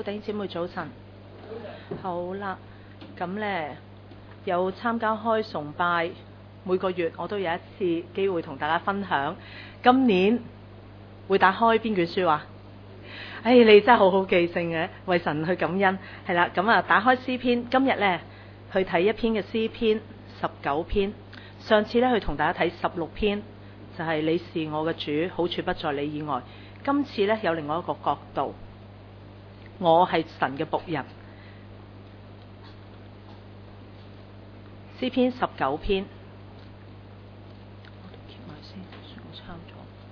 好，弟兄姊妹早晨。好啦，咁呢，有參加開崇拜，每個月我都有一次機會同大家分享。今年會打開邊卷書啊？你真係好好記性嘅，為神去感恩。係啦，咁打開詩篇，今日呢，去睇一篇嘅詩篇19篇。上次呢，去同大家睇16篇，就係你是我嘅主，好處不在你以外。今次呢，有另外一個角度，我係神嘅僕人。詩篇19篇，我哋揭埋先，算我抄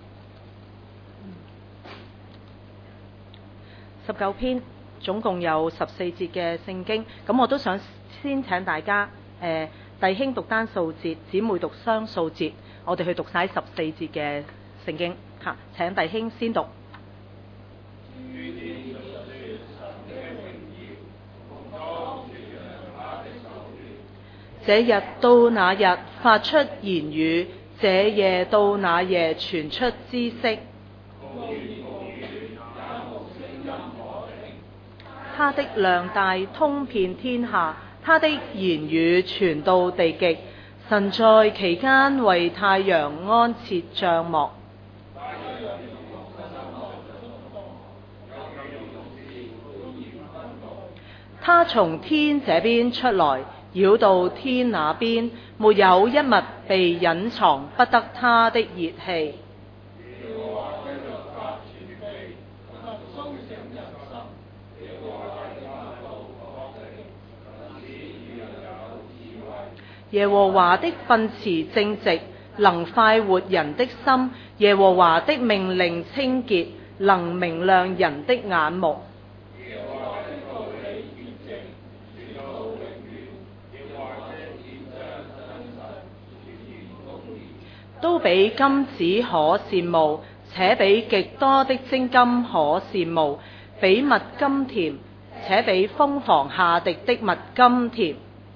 咗。19篇總共有14節嘅聖經，咁我都想先請大家，弟兄讀單數節，姊妹讀雙數節，我哋去讀晒14節嘅聖經。請弟兄先讀。這日到那日發出言語，這夜到那夜傳出知識。他的量大通遍天下，他的言語傳到地極。神在其間為太陽安設帳幕。他從天這邊出來，繞到天那邊，沒有一物被隱藏，不得他的熱氣。耶和華的訓詞正直，能快活人的心；耶和華的命令清潔，能明亮人的眼目。都比金子可羨慕，且比極多的精金可羨慕，比蜜甘甜，且比蜂房下滴的蜜甘甜。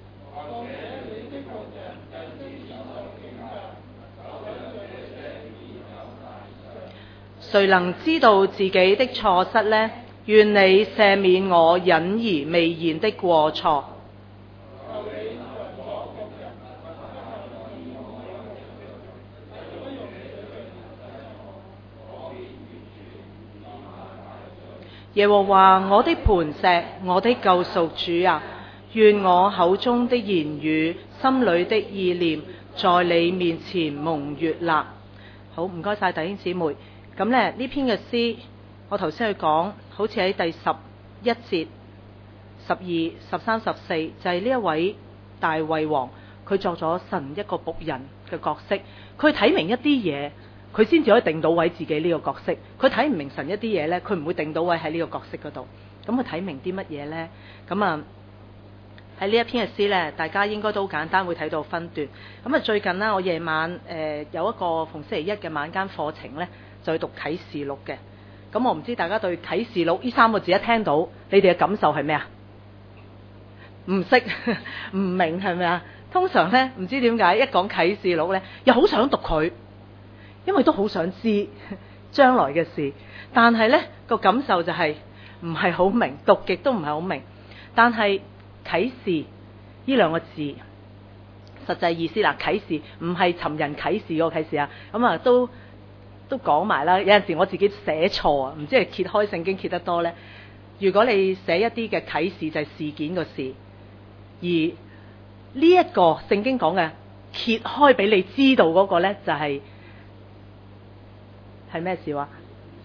誰能知道自己的錯失呢？願你赦免我隱而未現的過錯。耶和華我的磐石，我的救贖主啊，願我口中的言語，心裏的意念，在你面前蒙悅納。好，唔該晒弟兄姊妹。咁呢篇嘅詩，我頭先去講，好似喺第11節、12、13、14，就係呢一位大衛王，佢作咗神一個僕人嘅角色，佢睇明一啲嘢，佢先至可以定到位自己呢個角色。佢睇唔明神一啲嘢呢，佢唔會定到位喺呢個角色嗰度。咁佢睇明啲乜嘢呢？咁喺呢一篇嘅詩呢，大家應該都簡單會睇到分段。咁最近呢，我夜晚有一個逢星期一嘅晚間課程呢，就去讀啟示錄嘅。咁我唔知大家對啟示錄呢3個字一聽到，你哋嘅感受係咩啊？唔識唔明係咪啊？通常呢，唔知點解一講啟示錄呢，又好想讀佢，因為都好想知將來嘅事。但係呢個感受就係唔係好明，讀極都唔係好明。但係啟示呢2個字實際意思嗱，啟示唔係尋人啟事個啟示啊。咁都講埋啦。有陣時我自己寫錯啊，唔知係揭開聖經揭得多呢。如果你寫一啲嘅啟示就係事件個事，而呢一個聖經講嘅揭開俾你知道嗰個呢，就係咩事話？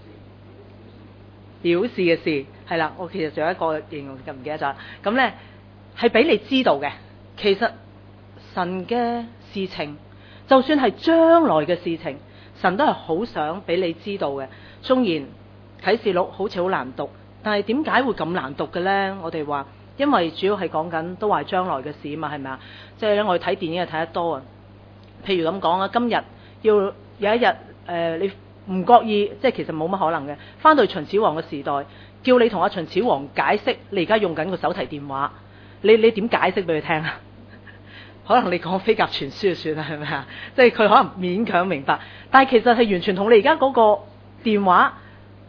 表示嘅事係啦。我其實仲有一個形容就唔記得咗。咁呢係俾你知道嘅。其實神嘅事情，就算係將來嘅事情，神都係好想俾你知道嘅。縱然啟示錄好似好難讀，但係點解會咁難讀嘅呢？我哋話因為主要係講緊都話將來嘅事啊嘛，係咪啊？即係咧，我哋睇電影係睇得多啊。譬如咁講啊，今日要有一日你唔覺意，即係其實冇乜可能嘅，翻到秦始皇嘅時代，叫你同阿秦始皇解釋你而家用緊個手提電話，你點解釋俾佢聽啊？可能你講飛鴿傳書就算啦，係咪啊？即係佢可能勉強明白，但係其實係完全同你而家嗰個電話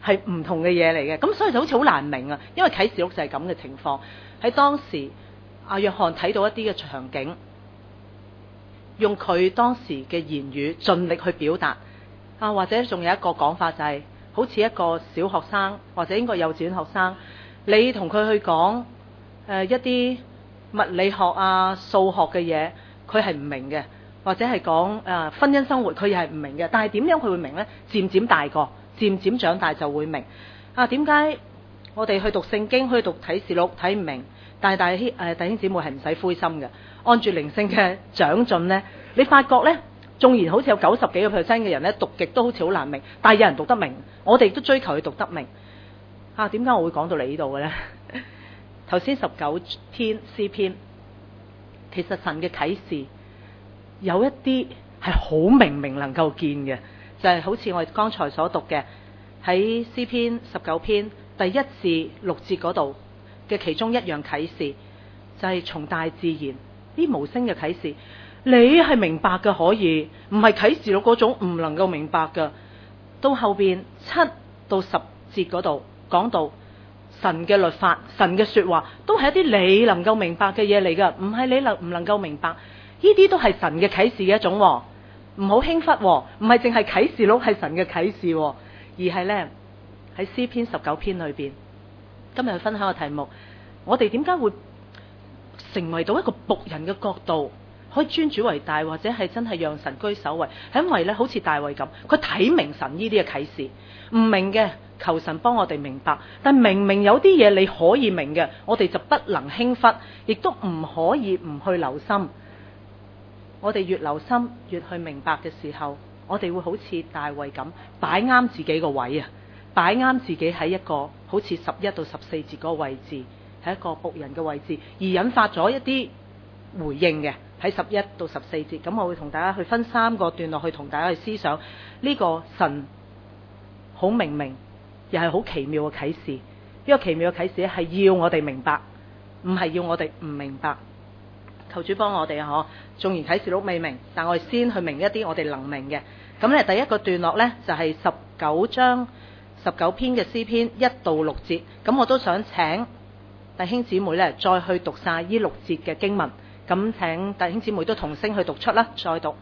係唔同嘅嘢嚟嘅。咁所以就好似好難明啊，因為啟示錄就係咁嘅情況。喺當時阿約翰睇到一啲嘅場景，用佢當時嘅言語盡力去表達啊，或者仲有一個講法就係好似一個小學生或者應該幼稚園學生，你同佢去講一啲物理學啊、數學嘅嘢，佢係唔明嘅，或者係講婚姻生活，佢又係唔明嘅。但係點樣佢會明呢？漸漸大個，漸漸長大就會明啊。點解我哋去讀聖經、去讀啟示錄睇唔明？但係弟兄姊妹係唔使灰心嘅，按住靈性嘅長進呢，你發覺呢，縱然好似有90幾個% 嘅人呢，讀極都好似好難明，但係有人讀得明，我哋都追求佢讀得明啊。點解我會講到嚟呢度嘅呢？頭先19篇詩篇，其實神嘅啟示有一啲係好明明能夠見嘅，就係好似我哋剛才所讀嘅喺詩篇19篇第1至6節嗰度嘅其中一樣啟示，就係從大自然啲無聲嘅啟示，你係明白嘅，可以唔係啟示錄嗰種唔能夠明白嘅。到後邊7到10節嗰度講到神嘅律法、神嘅說話，都係一啲你能夠明白嘅嘢嚟噶，唔係你唔能夠明白。呢啲都係神嘅啟示嘅一種，唔好輕忽，唔係淨係啟示錄係神嘅啟示，而係呢，喺詩篇19篇裏邊，今日去分享嘅題目，我哋點解會成為到一個僕人嘅角度，可以尊主為大，或者係真係讓神居首位，係因為呢，好似大衛咁，佢睇明神呢啲嘅啟示，唔明嘅求神幫我哋明白。但明明有啲嘢你可以明嘅，我哋就不能輕忽，亦都唔可以唔去留心。我哋越留心，越去明白嘅時候，我哋會好似大衛咁擺啱自己個位啊，擺啱自己喺一個好似11到14節嗰個位置，係一個僕人嘅位置，而引發咗一啲回應嘅喺11到14節。咁我會同大家去分3個段落去同大家去思想呢個神好明又係好奇妙嘅啟示。呢個奇妙嘅啟示係要我哋明白，唔係要我哋唔明白。求主幫我哋啊！嗬，縱然啟示錄未明，但我哋先去明一啲我哋能明嘅。咁咧，第一個段落呢，就係19章19篇嘅詩篇1到6節。咁我都想請弟兄姊妹呢，再去讀晒呢6節嘅經文。咁請弟兄姊妹都同聲去讀出啦，再讀。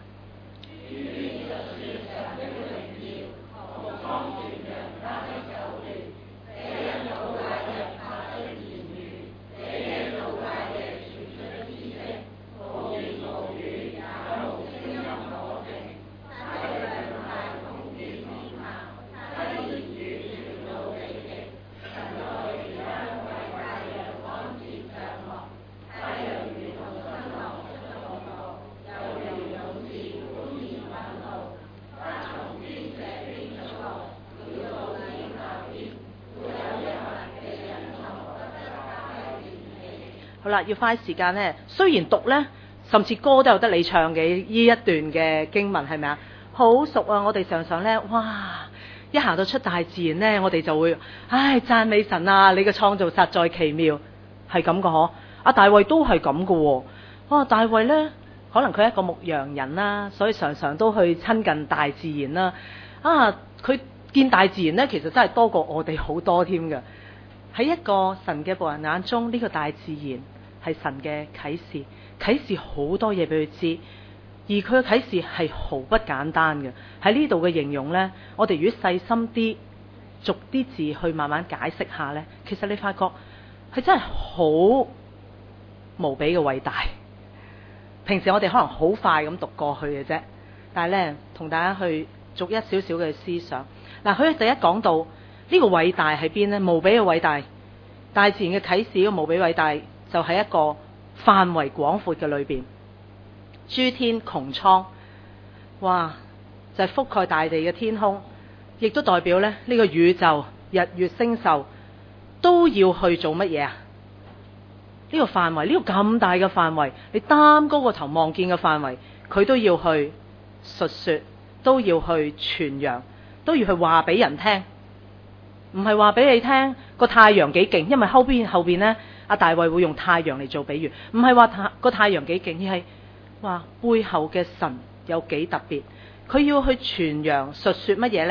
好啦，要花時間呢。雖然讀呢，甚至歌都有得你唱嘅呢一段嘅經文，係咪啊？好熟啊！我哋常常呢，哇！一行到出大自然呢，我哋就會，讚美神啊！你嘅創造實在奇妙，係咁嘅嗬。阿大衛都係咁嘅喎。大衛呢，可能佢係一個牧羊人啦，所以常常都去親近大自然啦。佢見大自然呢，其實真係多過我哋好多添嘅。喺一個神嘅僕人眼中，呢個大自然係神嘅啟示，啟示好多嘢俾佢知，而佢嘅啟示係毫不簡單嘅。喺呢度嘅形容呢，我哋如果細心啲，逐啲字去慢慢解釋下呢，其實你發覺係真係好無比嘅偉大。平時我哋可能好快咁讀過去嘅啫，但係呢，同大家去逐一少少嘅思想。嗱，佢第一講到呢個偉大喺邊呢？無比嘅偉大，大自然嘅啟示，呢個無比偉大就喺一個範圍廣闊嘅裏邊，諸天穹蒼，哇，就係覆蓋大地嘅天空，亦都代表呢個宇宙日月星宿都要去做乜嘢啊？呢個範圍，呢個咁大嘅範圍，你擔高個頭望見嘅範圍，佢都要去述說，都要去傳揚，都要去話俾人聽。唔係話俾你聽個太陽幾勁，因為後邊呢，阿大衛會用太陽嚟做比喻，唔係話個太陽幾勁，而係話背後嘅神有幾特別。佢要去傳揚述說乜嘢呢？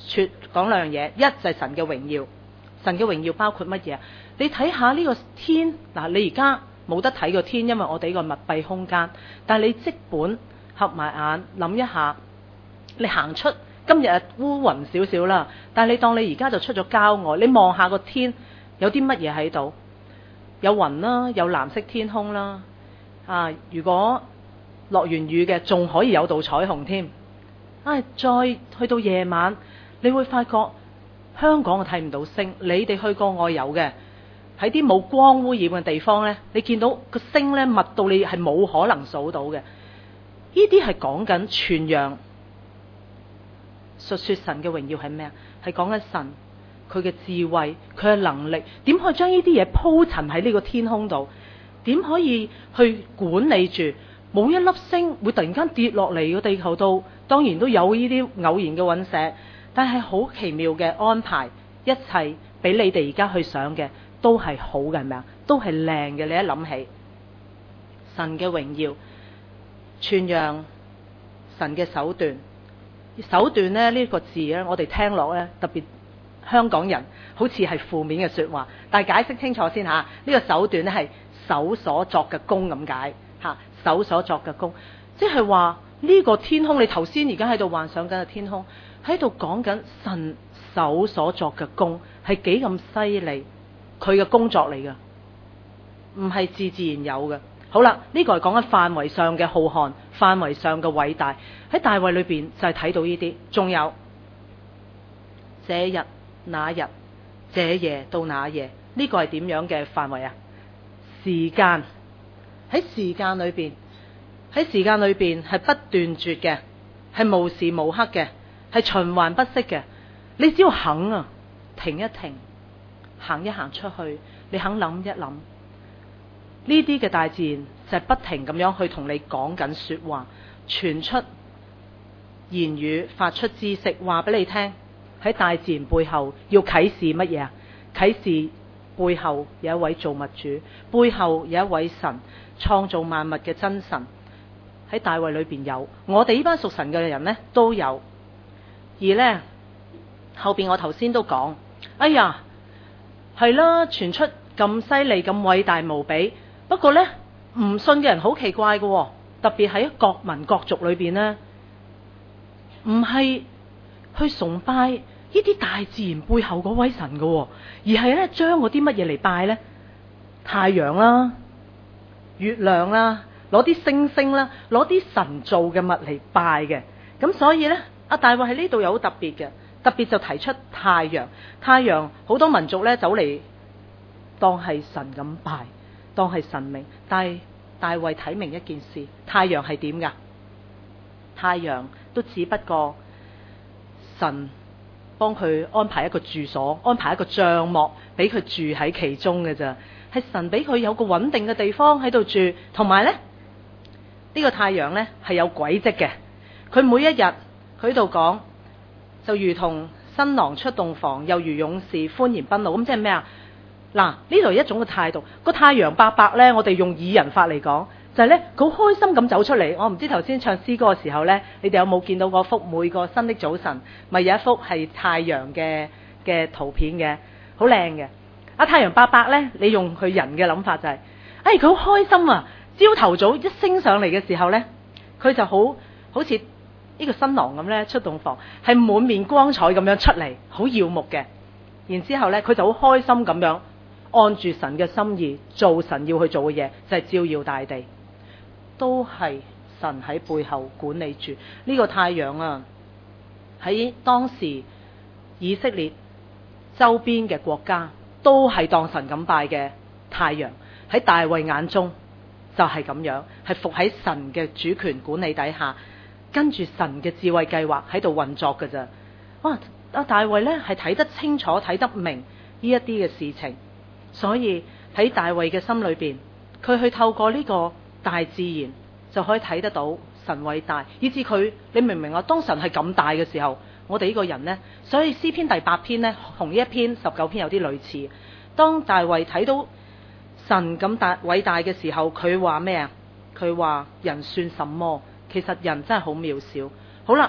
講兩樣嘢，一就係神嘅榮耀。神嘅榮耀包括乜嘢？你睇下呢個天嗱，你而家冇得睇個天，因為我哋呢個密閉空間。但係你即本合埋眼諗一下，你行出今日烏雲少少啦，但係你當你而家就出咗郊外，你望下個天有啲乜嘢喺度？有雲啦，有藍色天空啦。如果落完雨嘅，仲可以有道彩虹添。再去到夜晚，你會發覺香港我睇唔到星，你哋去過外遊嘅，喺啲冇光污染嘅地方呢，你見到個星呢密到你係冇可能數到嘅。呢啲係講緊傳揚述說神嘅榮耀係咩啊？係講緊神佢嘅智慧，佢嘅能力，點可以將呢啲嘢鋪陳喺呢個天空度？點可以去管理住？冇一粒星會突然間跌落嚟個地球度，當然都有呢啲偶然嘅隕石，但係好奇妙嘅安排，一切俾你哋而家去想嘅都係好嘅，係咪啊？都係靚嘅。你一諗起神嘅榮耀，傳揚神嘅手段。手段呢，呢個字呢，我哋聽落呢，特別香港人好似係負面嘅說話，但係解釋清楚先吓。呢個手段呢係手所作嘅工咁解吓，手所作嘅工，即係話呢個天空，你頭先而家喺度幻想緊嘅天空，喺度講緊神手所作嘅工係幾咁犀利，佢嘅工作嚟噶，唔係自然有嘅。好啦，呢個係講緊範圍上嘅浩瀚，範圍上嘅偉大。喺大衛裏邊就係睇到呢啲，仲有這日那日，這夜到那夜，呢個係點樣嘅範圍啊？時間，喺時間裏邊，喺時間裏邊係不斷絕嘅，係無時無刻嘅，係循環不息嘅。你只要肯停一停，行一行出去，你肯諗一諗。呢啲嘅大自然就係不停咁樣去同你講緊說話，傳出言語，發出知識，話俾你聽。喺大自然背後要啟示乜嘢啊？啟示背後有一位造物主，背後有一位神，創造萬物嘅真神。喺大衛裏邊有，我哋呢班屬神嘅人呢都有。而呢後邊我頭先都講，哎呀係啦，傳出咁犀利咁偉大無比。不過呢，唔信嘅人好奇怪嘅，特別喺各民各族裏邊呢，唔係去崇拜呢啲大自然背後嗰位神嘅，而係咧將嗰啲乜嘢嚟拜呢？太陽啦、月亮啦，攞啲星星啦，攞啲神造嘅物嚟拜嘅。咁所以呢，阿大衛喺呢度有好特別嘅，特別就提出太陽。太陽好多民族呢走嚟當係神咁拜，當係神明。但係大衛睇明一件事，太陽係點噶？太陽都只不過神幫佢安排一個住所，安排一個帳幕俾佢住喺其中嘅咋。係神俾佢有個穩定嘅地方喺度住。同埋呢，呢個太陽呢係有軌跡嘅。佢每一日佢喺度講，就如同新郎出洞房，又如勇士歡然奔路。咁即係咩啊？嗱，呢度係一種嘅態度。個太陽伯伯呢，我哋用擬人法嚟講，就係呢，佢好開心咁走出嚟。我唔知頭先唱詩歌嘅時候呢，你哋有冇見到嗰幅每個新的早晨，咪有一幅係太陽嘅圖片嘅，好靚嘅。太陽伯伯呢，你用佢人嘅諗法就係，佢好開心啊！朝頭早一升上嚟嘅時候呢，佢就好似呢個新郎咁呢，出洞房，係滿面光彩咁樣出嚟，好耀目嘅。然之後呢，佢就好開心咁樣按住神嘅心意做神要去做嘅嘢，就係照耀大地，都係神喺背後管理住呢個太陽啊。喺當時以色列周邊嘅國家都係當神咁拜嘅太陽，喺大衛眼中就係咁樣，係服喺神嘅主權管理底下，跟住神嘅智慧計劃喺度運作㗎咋。哇！大衛呢係睇得清楚、睇得明呢一啲嘅事情，所以喺大衛嘅心裏邊，佢去透過呢個大自然就可以睇得到神偉大，以至佢，你明唔明啊？當神係咁大嘅時候，我哋呢個人呢，所以詩篇第8篇呢，同呢一篇19篇有啲類似。當大衛睇到神咁偉大嘅時候，佢話咩啊？佢話人算什麼？其實人真係好渺小。好啦，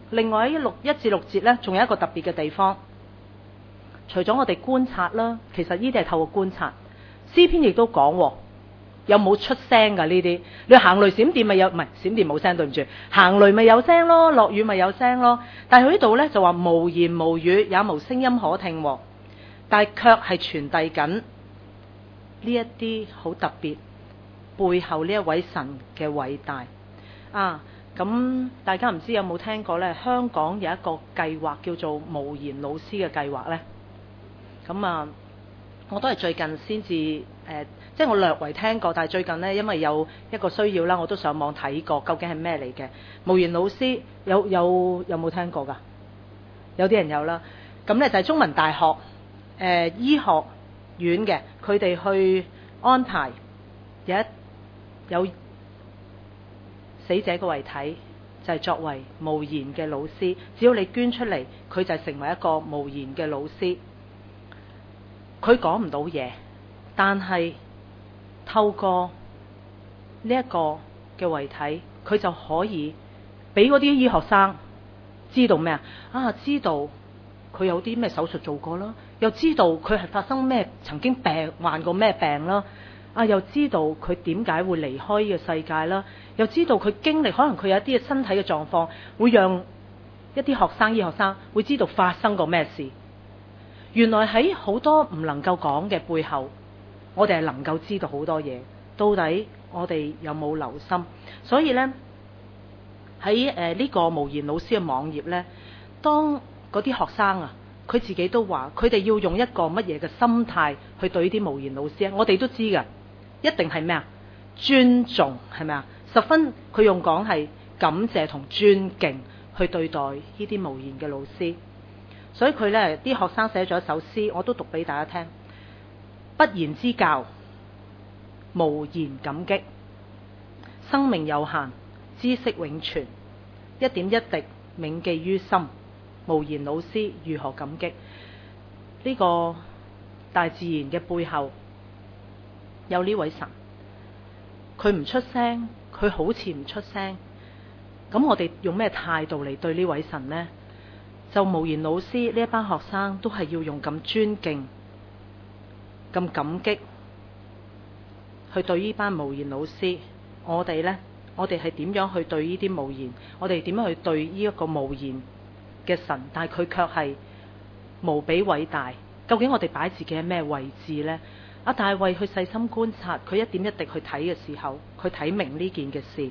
另外喺1至6節呢，仲有一個特別嘅地方，除咗我哋觀察啦，其實呢啲係透過觀察。詩篇亦都講，有冇出聲㗎呢啲？你行雷閃電咪有，唔係閃電冇聲，對唔住，行雷咪有聲咯，落雨咪有聲咯。但係佢呢度呢，就話無言無語，也無聲音可聽，但係卻係傳遞緊呢一啲好特別背後呢一位神嘅偉大啊！咁大家唔知有冇聽過呢？香港有一個計劃叫做無言老師嘅計劃呢。咁啊，我都係最近先至即係我略為聽過，但係最近呢，因為有一個需要啦，我都上網睇過究竟係咩嚟嘅。無言老師有冇聽過㗎？有啲人有啦。咁呢就係中文大學醫學院嘅，佢哋去安排有死者嘅遺體，就係作為無言嘅老師。只要你捐出嚟，佢就成為一個無言嘅老師。佢講唔到嘢，但係透過呢一個嘅遺體，佢就可以俾嗰啲醫學生知道咩啊？知道佢有啲咩手術做過啦，又知道佢係發生咩，曾經患過咩病啦。又知道佢點解會離開呢個世界啦，又知道佢經歷，可能佢有一啲嘅身體嘅狀況，會讓一啲醫學生會知道發生過咩事。原來喺好多唔能夠講嘅背後，我哋係能夠知道好多嘢。到底我哋有冇留心？所以呢，喺呢個無言老師嘅網頁呢，當嗰啲學生啊，佢自己都話，佢哋要用一個乜嘢嘅心態去對啲無言老師啊？我哋都知㗎。一定係咩啊？尊重，係咪啊？十分，佢用講係感謝同尊敬去對待呢啲無言嘅老師。所以佢呢啲學生寫咗一首詩，我都讀俾大家聽。不言之教，無言感激。生命有限，知識永存，一點一滴銘記於心。無言老師如何感激？呢個大自然嘅背後有呢位神，佢唔出聲，佢好似唔出聲。咁我哋用咩態度嚟對呢位神呢？就無言老師呢一班學生都係要用咁尊敬、咁感激去對呢班無言老師。我哋呢，我哋係點樣去對呢啲無言？我哋點樣去對呢一個無言嘅神？但係佢卻係無比偉大。究竟我哋擺自己喺咩位置呢？大衛去細心觀察，佢一點一滴去睇嘅時候，佢睇明呢件嘅事。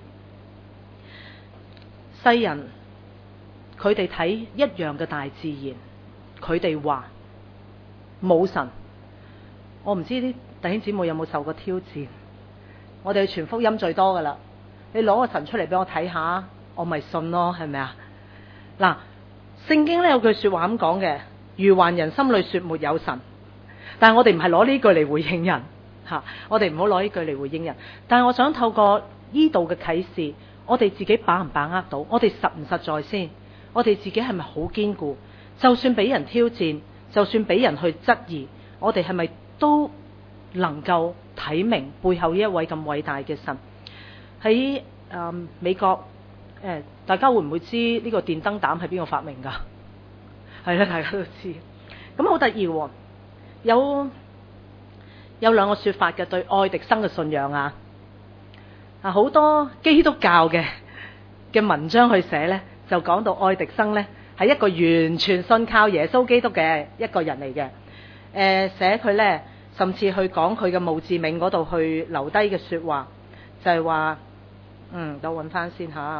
世人佢哋睇一樣嘅大自然，佢哋話冇神。我唔知啲弟兄姊妹有冇受過挑戰？我哋去傳福音最多噶啦，你攞個神出嚟俾我睇下，我咪信咯，係咪啊？嗱，聖經呢有句說話咁講嘅，愚頑人心裏說沒有神。但係我哋唔係攞呢句嚟回應人吓，我哋唔好攞呢句嚟回應人。但係我想透過呢度嘅啟示，我哋自己把唔把握到？我哋實唔實在先？我哋自己係咪好堅固？就算俾人挑戰，就算俾人去質疑，我哋係咪都能夠睇明背後呢一位咁偉大嘅神？喺美國大家會唔會知呢個電燈膽係邊個發明㗎？係啦，大家都知。咁好得意喎！有兩個說法嘅對愛迪生嘅信仰啊，好多基督教嘅文章去寫呢，就講到愛迪生呢係一個完全信靠耶穌基督嘅一個人嚟嘅。寫佢呢，甚至去講佢嘅墓誌銘嗰度去留低嘅說話，就係話，等我搵翻先吓，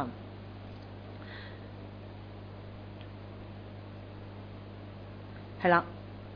係啦。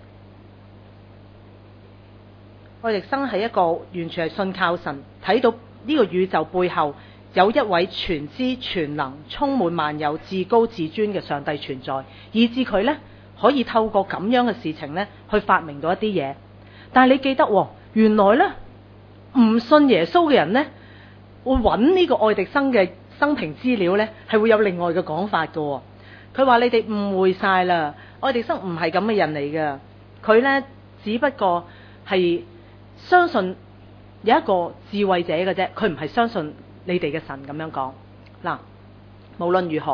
愛迪生係一個完全係信靠神，睇到呢個宇宙背後有一位全知全能、充滿萬有、至高至尊嘅上帝存在，以致佢呢可以透過咁樣嘅事情呢去發明到一啲嘢。但係你記得原來呢唔信耶穌嘅人呢會揾呢個愛迪生嘅生平資料呢係會有另外嘅講法㗎。佢話你哋誤會晒啦，愛迪生唔係咁嘅人嚟㗎，佢呢只不過係相信有一個智慧者嘅啫，佢唔係相信你哋嘅神咁樣講。嗱，無論如何，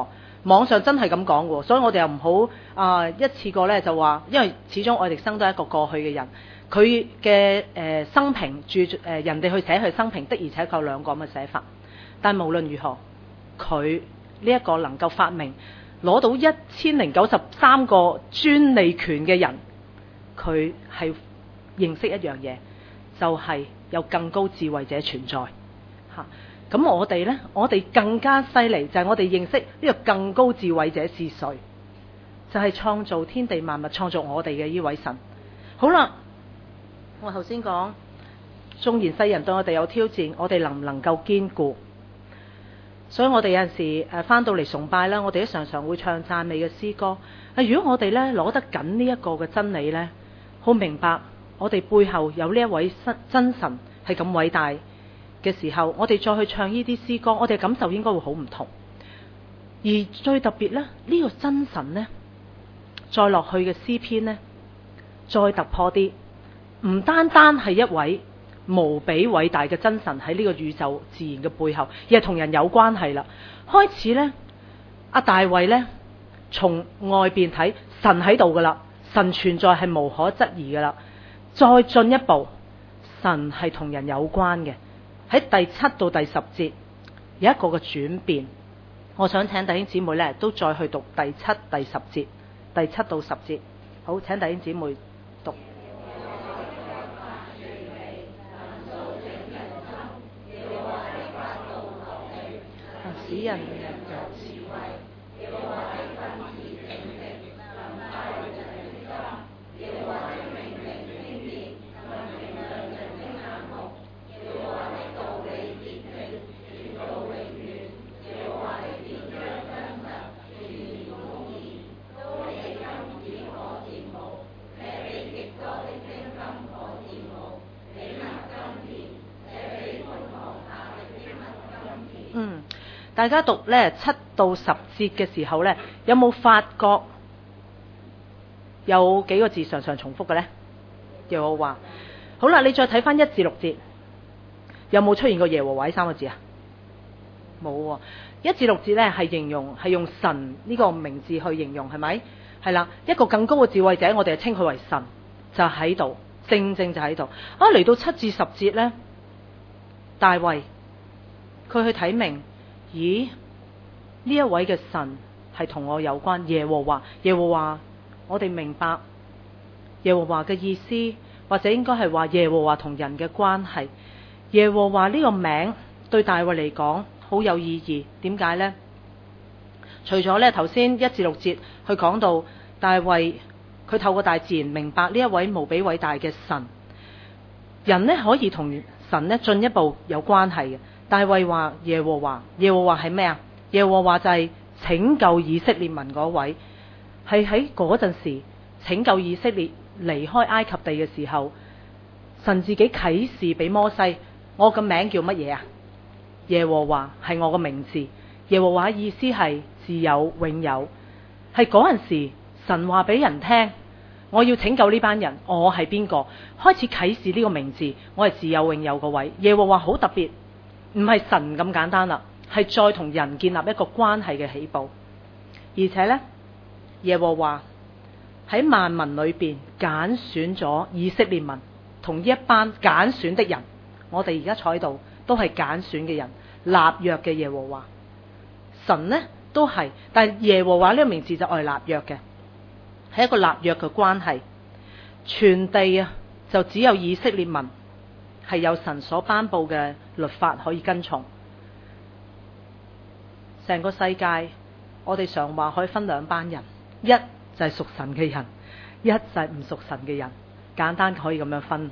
網上真係咁講喎，所以我哋又唔好一次過呢就話，因為始終愛迪生都係一個過去嘅人，佢嘅生平人哋去寫佢生平的，而且有兩個咁嘅寫法。但無論如何，佢呢一個能夠發明攞到1093個專利權嘅人，佢係認識一樣嘢，就係有更高智慧者存在嚇。咁我哋呢，我哋更加犀利，就係我哋認識呢個更高智慧者是誰，就係創造天地萬物、創造我哋嘅呢位神。好啦，我頭先講，縱然世人對我哋有挑戰，我哋能唔能夠堅固？所以我哋有陣時返到嚟崇拜啦，我哋都常常會唱讚美嘅詩歌。如果我哋呢攞得緊呢一個嘅真理呢，好明白我哋背後有呢一位真神係咁偉大嘅時候，我哋再去唱呢啲詩歌，我哋感受應該會好唔同。而最特別呢，呢個真神呢，再落去嘅詩篇呢，再突破啲，唔單單係一位無比偉大嘅真神喺呢個宇宙自然嘅背後，而係同人有關係啦。開始呢，阿大衛呢，從外邊睇神喺度噶啦，神存在係無可質疑噶啦。再進一步，神係同人有關嘅。喺第7到第10節有一個嘅轉變，我想請弟兄姊妹呢都再去讀第7、第10節，第7到10節。好，請弟兄姊妹讀。使人有智慧，大家讀呢7到10節嘅時候呢，有冇發覺有幾個字常常重複嘅呢？耶和華。好啦，你再睇翻1至6節，有冇出現過耶和華呢3個字啊？冇喎。1至6節呢係用神呢個名字去形容，係咪？係啦，一個更高嘅智慧者，我哋係稱佢為神，就喺度，正就喺度。嚟到7至10節呢，大衛佢去睇明。咦？呢一位嘅神係同我有關，耶和華，耶和華，我哋明白耶和華嘅意思，或者應該係話耶和華同人嘅關係。耶和華呢個名對大衛嚟講好有意義，點解呢？除咗呢頭先1至6節去講到大衛佢透過大自然明白呢一位無比偉大嘅神，人呢可以同神呢進一步有關係嘅。大衛話耶和華，耶和華係咩啊？耶和華就係拯救以色列民嗰位，係喺嗰陣時拯救以色列離開埃及地嘅時候，神自己啟示俾摩西，我個名叫乜嘢啊？耶和華係我個名字，耶和華意思係自有永有，係嗰陣時神話俾人聽，我要拯救呢班人，我係邊個？開始啟示呢個名字，我係自有永有個位。耶和華好特別。唔係神咁簡單啦，係再同人建立一個關係嘅起步。而且呢，耶和華喺萬民裏邊揀選咗以色列民，同呢一班揀選的人，我哋而家坐喺度都係揀選嘅人，立約嘅耶和華。神呢都係，但係耶和華呢個名字就係立約嘅，係一個立約嘅關係。全地啊，就只有以色列民係有神所頒布嘅律法可以跟從。成個世界，我哋常話可以分兩班人，一就係屬神嘅人，一就係唔屬神嘅人。簡單可以咁樣分。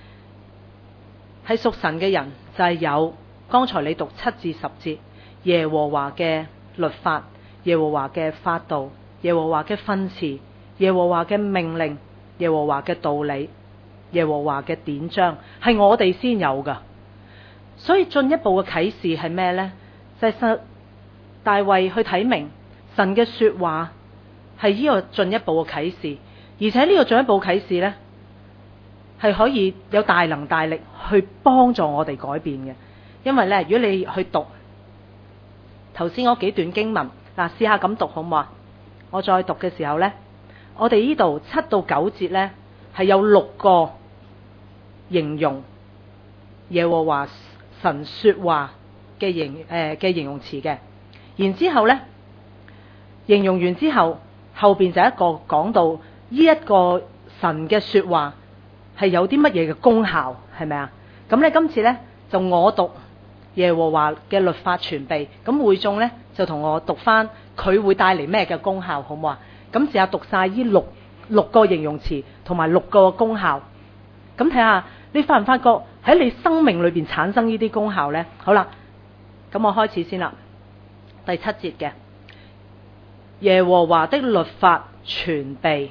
係屬神嘅人就係有剛才你讀7至10節耶和華嘅律法、耶和華嘅法度、耶和華嘅訓詞、耶和華嘅命令、耶和華嘅道理、耶和華嘅典章，係我哋先有噶。所以進一步嘅啟示係咩呢？就係大衛去睇明神嘅說話係呢個進一步嘅啟示，而且呢個進一步啟示呢，係可以有大能大力去幫助我哋改變嘅。因為呢，如果你去讀頭先嗰幾段經文， 嗱，試下咁讀好唔好啊？我再讀嘅時候呢，我哋呢度7到9節呢，係有6個形容耶和華神說話嘅形容詞嘅。然之後呢，形容完之後，後邊就一個講到呢一個神嘅說話係有啲乜嘢嘅功效，係咪啊？咁呢，今次呢，就我讀耶和華嘅律法全備，咁會眾呢，就同我讀翻佢會帶嚟咩嘅功效，好唔好啊？咁試下讀晒呢六個形容詞同埋6個功效，咁睇下你發唔發覺喺你生命裏邊產生呢啲功效呢？好啦，咁我開始先啦。第7節嘅耶和華的律法全備，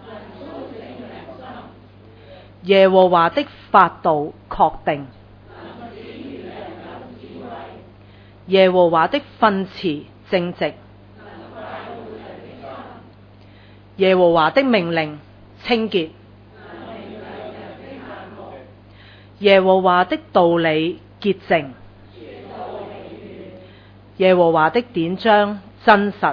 耶和華的法度確定，耶和華的訓詞正直，耶和華的命令清潔，耶和華的道理潔淨，耶和華的典章真實。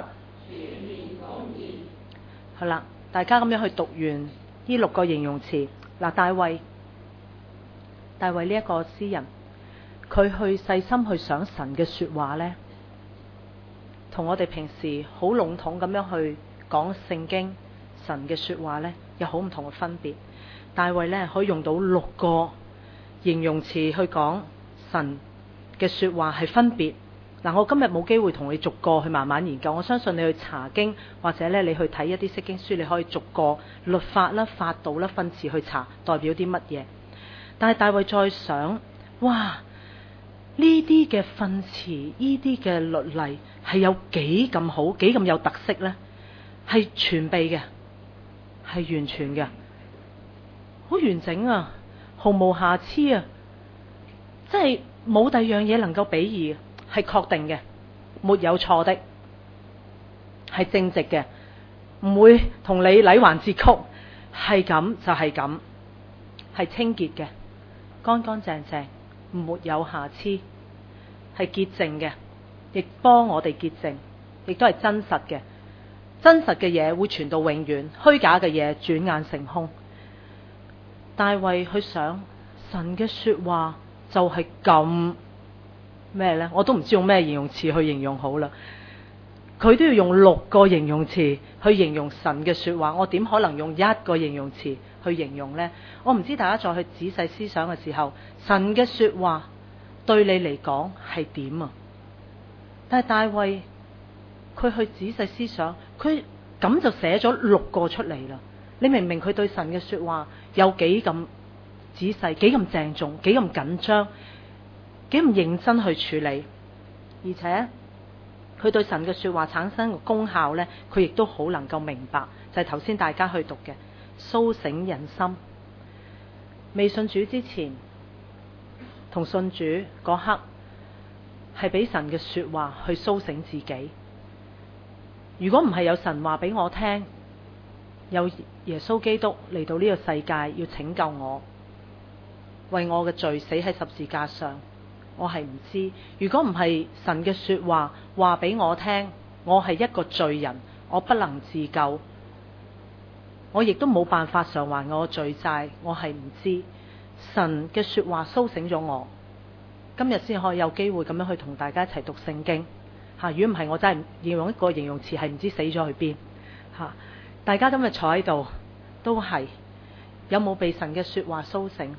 好啦，大家咁樣去讀完呢6個形容詞。嗱，大衛呢一個詩人，佢去細心去想神嘅說話呢，同我哋平時好籠統咁樣去講聖經神嘅說話呢，有好唔同嘅分別。大衛呢，可以用到6個形容詞去講神嘅說話係分別。嗱，我今日冇機會同你逐個去慢慢研究，我相信你去查經或者咧你去睇一啲釋經書，你可以逐個律法啦、法度啦、訓詞去查代表啲乜嘢。但係大衛再想，哇！呢啲嘅訓詞、呢啲嘅律例係有幾咁好、幾咁有特色呢？係全備嘅，係完全嘅，好完整啊，毫無瑕疵啊，即係冇第二樣嘢能夠比擬。係確定嘅，沒有錯的，係正直嘅，唔會同你禮還節曲，係咁就係咁，係清潔嘅，乾乾淨淨，沒有瑕疵，係潔淨嘅，亦幫我哋潔淨，亦都係真實嘅。真實嘅嘢會傳到永遠，虛假嘅嘢轉眼成空。大衛去想神嘅說話就係咁。咩呢？我都唔知用咩形容詞去形容好啦。佢都要用6個形容詞去形容神嘅說話，我點可能用1個形容詞去形容呢？我唔知大家再去仔細思想嘅時候，神嘅說話對你嚟講係點啊？但係大衛佢去仔細思想，佢咁就寫咗6個出嚟啦。你明唔明佢對神嘅說話有幾咁仔細、幾咁鄭重、幾咁緊張？幾咁認真去處理，而且佢對神嘅說話產生嘅功效呢，佢亦都好能夠明白，就係頭先大家去讀嘅蘇醒人心。未信主之前同信主嗰刻，係俾神嘅說話去蘇醒自己。如果唔係有神話俾我聽，有耶穌基督嚟到呢個世界要拯救我，為我嘅罪死喺十字架上，我係唔知。如果唔係神嘅說話話俾我聽，我係一個罪人，我不能自救，我亦都冇辦法償還我嘅罪債，我係唔知。神嘅說話蘇醒咗我，今日先可以有機會咁樣去同大家一齊讀聖經吓。如果唔係，我真係要用一個形容詞，係唔知死咗去邊吓。大家今日坐喺度都係有冇被神嘅說話蘇醒？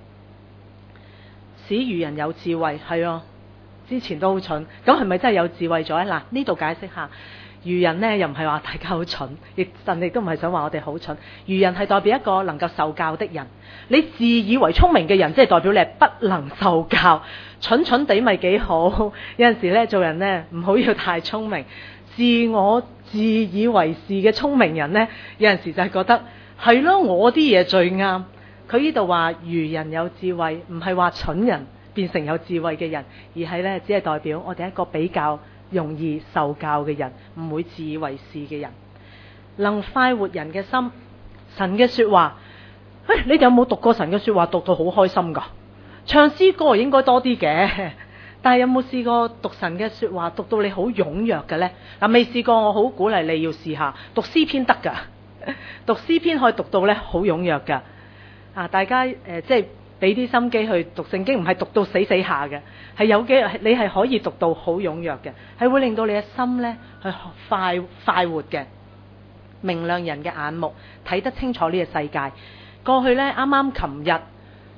使愚人有智慧，係啊，之前都好蠢，咁係咪真係有智慧咗咧？嗱，呢度解釋下，愚人呢又唔係話大家好蠢，神亦都唔係想話我哋好蠢。愚人係代表一個能夠受教的人，你自以為聰明嘅人，即係代表你係不能受教，蠢蠢地咪幾好。有陣時呢，做人呢唔好要太聰明，自以為是嘅聰明人呢，有陣時就係覺得係咯，我啲嘢最啱。佢呢度話愚人有智慧，唔係話蠢人變成有智慧嘅人，而係呢，只係代表我哋一個比較容易受教嘅人，唔會自以為是嘅人，能快活人嘅心。神嘅說話，你哋有冇讀過神嘅說話讀到好開心噶？唱詩歌應該多啲嘅， 但係有冇試過讀神嘅說話讀到你好踴躍嘅呢？嗱，未試過，我好鼓勵你要試下讀詩篇得㗎，讀詩篇可以讀到呢好踴躍㗎。大家即係俾啲心機去讀聖經，唔係讀到死下嘅，係有你係可以讀到好踴躍嘅，係會令到你嘅心呢去快活嘅，明亮人嘅眼目，睇得清楚呢個世界。過去呢，啱啱琴日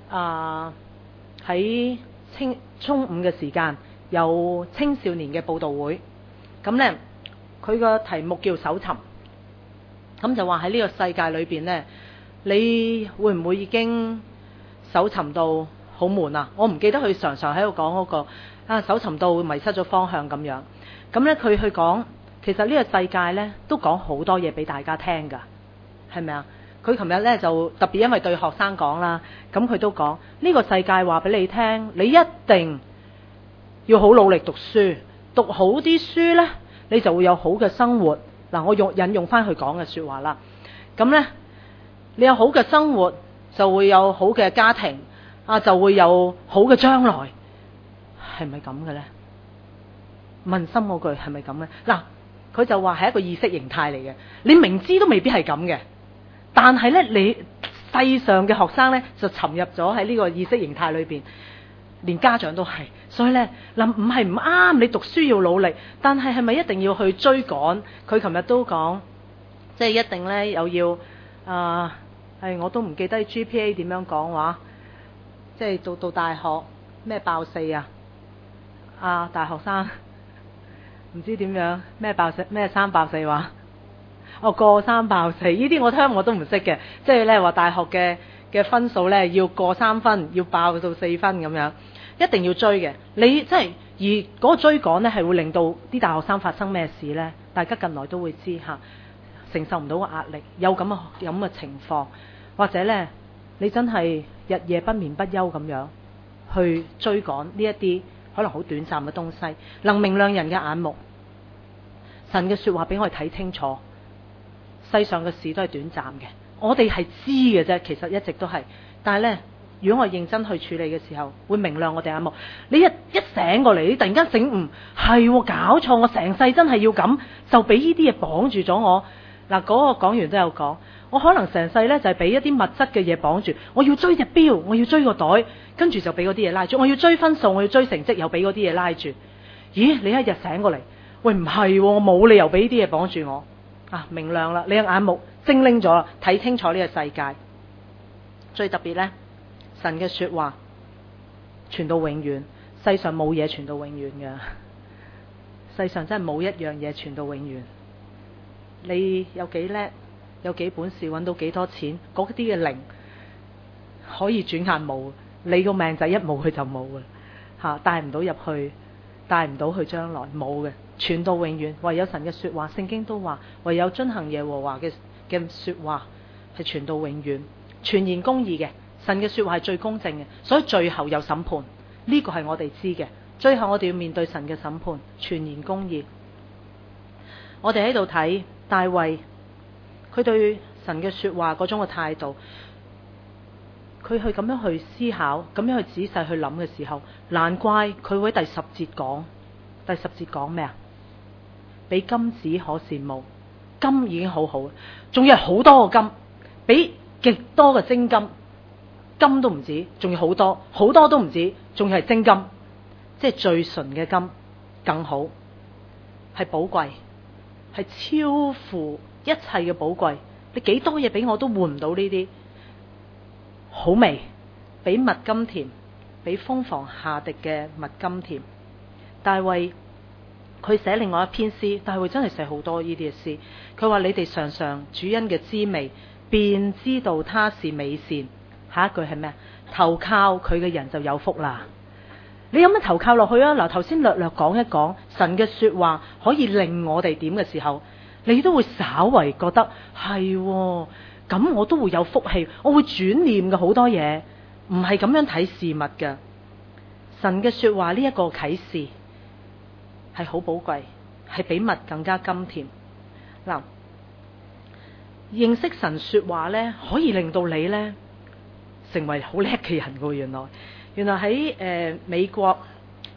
喺中午嘅時間有青少年嘅佈道會，咁呢，佢個題目叫搜尋，咁就話喺呢個世界裏邊呢，你會唔會已經搜尋到好悶啊？我唔記得佢常常喺度講嗰個搜尋到迷失咗方向咁樣。咁呢，佢去講，其實呢個世界呢都講好多嘢俾大家聽㗎，係咪啊？佢琴日呢就特別因為對學生講啦，咁佢都講呢個世界話俾你聽，你一定要好努力讀書，讀好啲書呢，你就會有好嘅生活。嗱，我引用翻佢講嘅說話啦。咁呢，你有好嘅生活，就會有好嘅家庭，就會有好嘅將來，係咪咁嘅呢？問心嗰句係咪咁呢？嗱，佢就話係一個意識形態嚟嘅，你明知都未必係咁嘅。但係咧，你世上嘅學生咧就沉入咗喺呢個意識形態裏邊，連家長都係。所以咧，唔係唔啱，你讀書要努力，但係係咪一定要去追趕？佢琴日都講，即係一定咧又要我都唔記得 GPA 點樣講話，即係到大學咩爆4大學生唔知點樣咩爆4咩3爆4話。過3爆4，呢啲我聽我都唔識嘅，即係咧話大學嘅分數咧要過3分，要爆到4分咁樣，一定要追嘅。你即係而嗰個追趕咧係會令到啲大學生發生咩事呢？大家近來都會知下，承受唔到個壓力，有咁嘅情況，或者呢，你真係日夜不眠不休咁樣去追趕呢一啲可能好短暫嘅東西，能明亮人嘅眼目。神嘅說話俾我哋睇清楚。世上嘅事都係短暫嘅，我哋係知嘅啫，其實一直都係。但係呢，如果我認真去處理嘅時候，會明亮我哋眼目。你一醒過嚟，你突然間醒悟，係搞錯，我成世真係要咁，就俾呢啲嘢綁住咗我。嗱，嗰個講員都有講，我可能成世呢就係俾一啲物質嘅嘢綁住，我要追隻錶，我要追個袋，跟住就俾嗰啲嘢拉住，我要追分數，我要追成績，又俾嗰啲嘢拉住。咦？你一日醒過嚟，喂，唔係，我冇理由俾呢啲嘢綁住我。明亮啦，你嘅眼目精靈咗啦，睇清楚呢個世界。最特別呢，神嘅說話傳到永遠，世上冇嘢傳到永遠嘅，世上真係冇一樣嘢傳到永遠。你有幾叻，有幾本事，揾到幾多錢，嗰啲嘅靈可以轉眼冇，你個命仔一冇佢就冇嘅，帶唔到入去，帶唔到去將來，冇嘅。傳到永遠，唯有神嘅說話，聖經都話，唯有遵行耶和華嘅說話係傳到永遠，全然公義嘅。神嘅說話係最公正嘅，所以最後有審判，呢個係我哋知嘅。最後我哋要面對神嘅審判，全然公義。我哋喺度睇大衛，佢對神嘅說話嗰種嘅態度，佢去咁樣去思考，咁樣去仔細去諗嘅時候，難怪佢會喺第10節講。第10節講咩啊？比金子可羨慕，金已經好好，仲要係好多個金，比極多嘅精金，金都唔止，仲要好多，好多都唔止，仲要係精金，即係最純嘅金更好，係寶貴，係超乎一切嘅寶貴。你幾多嘢俾我都換唔到呢啲，好味，比蜜甘甜，比蜂房下滴嘅蜜甘甜。大衛佢寫另外一篇詩，大衛真係寫好多呢啲嘅詩。佢話：你哋嘗嘗主恩嘅滋味，便知道他是美善。下一句係咩？投靠佢嘅人就有福啦。你有乜投靠落去啊？嗱，頭先略略講一講神嘅說話可以令我哋點嘅時候，你都會稍為覺得係咁，我都會有福氣，我會轉念嘅好多嘢，唔係咁樣睇事物嘅。神嘅說話呢一個啟示係好寶貴，係比蜜更加甘甜。嗱，認識神說話呢，可以令到你呢成為好叻嘅人噶。原來喺美國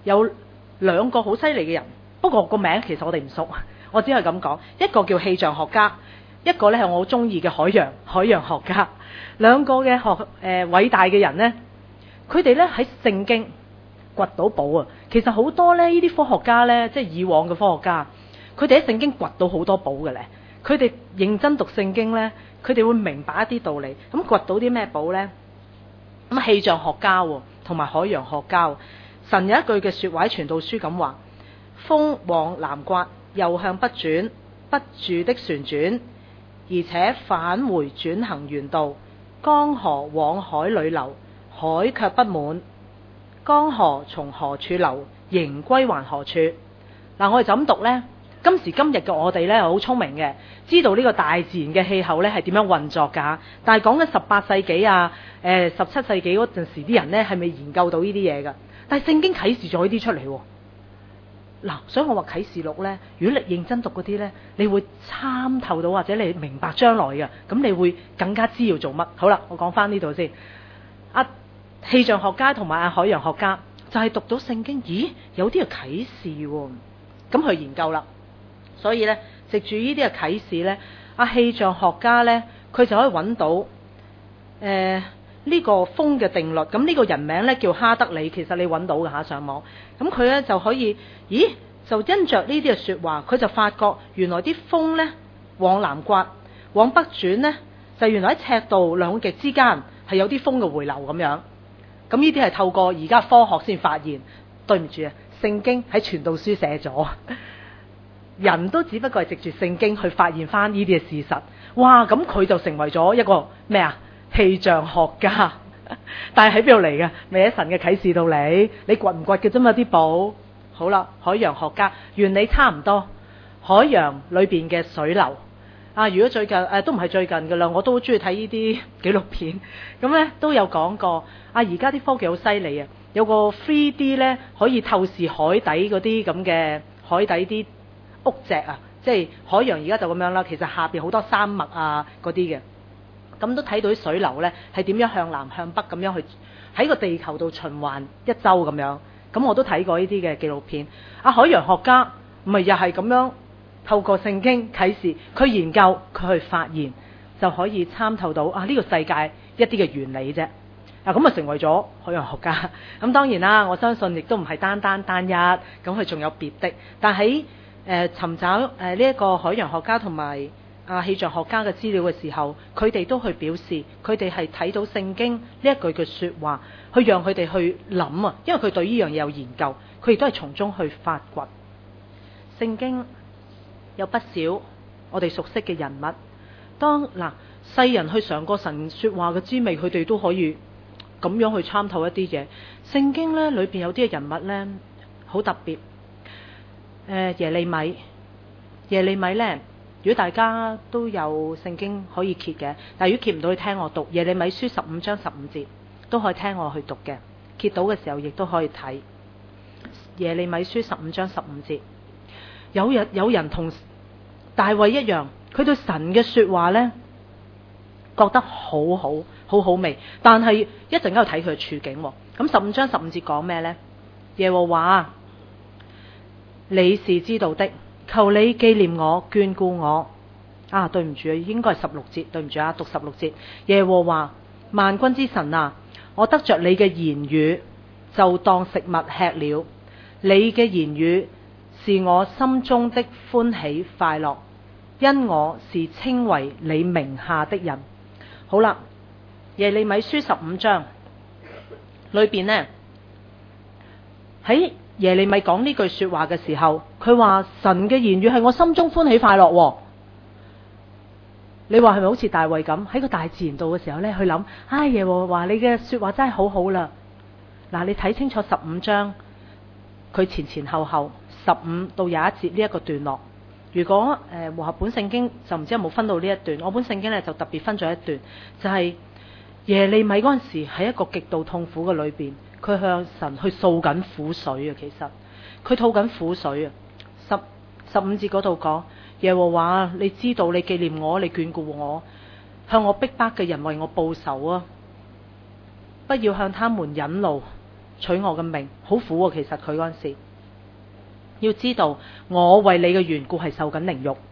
有兩個好犀利嘅人，不過個名其實我哋唔熟，我只係咁講，一個叫氣象學家，一個呢係我好中意嘅海洋學家。兩個嘅偉大嘅人呢，佢哋呢喺聖經掘到寶啊！其實好多呢啲科學家呢，即係以往嘅科學家，佢哋喺聖經掘到好多寶嘅咧。佢哋認真讀聖經呢，佢哋會明白一啲道理。咁掘到啲咩寶呢？咁氣象學家同埋海洋學家，神有一句嘅說話喺傳道書咁話：風往南刮，又向北轉，不住的旋轉，而且返回轉行原道。江河往海裏流，海卻不滿。江河從何處流，仍歸還何處。嗱，我哋就咁讀呢。今時今日嘅我哋呢，好聰明嘅，知道呢個大自然嘅氣候呢係點樣運作噶。但係講緊18世紀啊，17世紀嗰陣時啲人呢係未研究到呢啲嘢噶。但係聖經啟示咗呢啲出嚟。嗱，所以我話啟示錄呢，如果你認真讀嗰啲呢，你會參透到或者你明白將來嘅，咁你會更加知要做乜。好啦，我講翻呢度先。氣象學家同埋海洋學家就係讀到聖經，咦，有啲嘅啟示喎，咁去研究啦。所以呢，藉住呢啲嘅啟示呢，氣象學家呢，佢就可以揾到呢個風嘅定律。咁呢個人名呢，叫哈德里，其實你揾到嘅上網。咁佢呢就可以，咦，就因着呢啲嘅說話，佢就發覺原來啲風呢往南刮，往北轉呢，就原來喺赤道兩極之間係有啲風嘅回流咁樣。咁呢啲係透過而家科學先發現。對唔住啊，聖經喺傳道書寫咗。人都只不過係藉住聖經去發現翻呢啲嘅事實。哇！咁佢就成為咗一個咩啊？氣象學家。但係喺邊度嚟嘅？咪喺神嘅啟示度嚟。你掘唔掘嘅啫嘛啲寶。好啦，海洋學家原理差唔多。海洋裏邊嘅水流如果最近都唔係最近噶啦，我都好中意睇呢啲紀錄片。咁呢都有講過。而家啲科技好犀利啊！有個 3D 呢可以透視海底嗰啲咁嘅海底啲屋脊啊，即係海洋而家就咁樣啦。其實下邊好多山脈嗰啲嘅，咁都睇到啲水流呢係點樣向南向北咁樣去喺個地球度循環一周咁樣。咁我都睇過呢啲嘅紀錄片。海洋學家咪又係咁樣透過聖經啟示，佢研究佢去發現，就可以參透到呢個世界一啲嘅原理啫。咁成為咗海洋學家。咁當然啦，我相信亦都唔係單一，咁佢仲有別的。但喺尋找呢一個海洋學家同埋氣象學家嘅資料嘅時候，佢哋都去表示，佢哋係睇到聖經呢一句嘅說話，去讓佢哋去諗啊。因為佢對呢樣嘢有研究，佢亦都係從中去發掘。聖經有不少我哋熟悉嘅人物，當世人去嘗過神說話嘅滋味，佢哋都可以咁樣去參透一啲嘢。聖經呢裏邊有啲嘅人物呢，好特別。耶利米呢，如果大家都有聖經可以揭嘅，但係如果揭唔到，去聽我讀耶利米書15章15節，都可以聽我去讀嘅。揭到嘅時候亦都可以睇耶利米書15章15節。有人同大衛一樣，佢對神嘅說話呢，覺得好好味，但係一陣間要睇佢嘅處境。咁15章15節講咩呢？耶和華，你是知道的，求你紀念我，眷顧我。對唔住啊，應該係16節，對唔住啊，讀16節。耶和華萬軍之神啊，我得着你嘅言語，就當食物吃了。你嘅言語是我心中的歡喜快樂，因我是稱為你名下的人。好啦，耶利米書15章裏邊呢，喺耶利米講呢句說話嘅時候，佢話神嘅言語係我心中歡喜快樂。你話係咪好似大衛咁喺個大自然度嘅時候呢，去諗耶和華你嘅說話真係好好啦。你睇清楚15章，佢前後15到21節呢一個段落。如果和合本聖經就唔知有冇分到呢一段，我本聖經呢就特別分咗一段，就係耶利米嗰陣時喺一個極度痛苦嘅裏邊，佢向神去訴緊苦水啊。其實佢吐緊苦水啊。15節嗰度講，耶和華你知道，你紀念我，你眷顧我，向我逼迫嘅人為我報仇啊！不要向他們忍怒， 取我嘅命，好苦喎。其實佢嗰陣時要知道，我為你嘅緣故係受緊凌辱，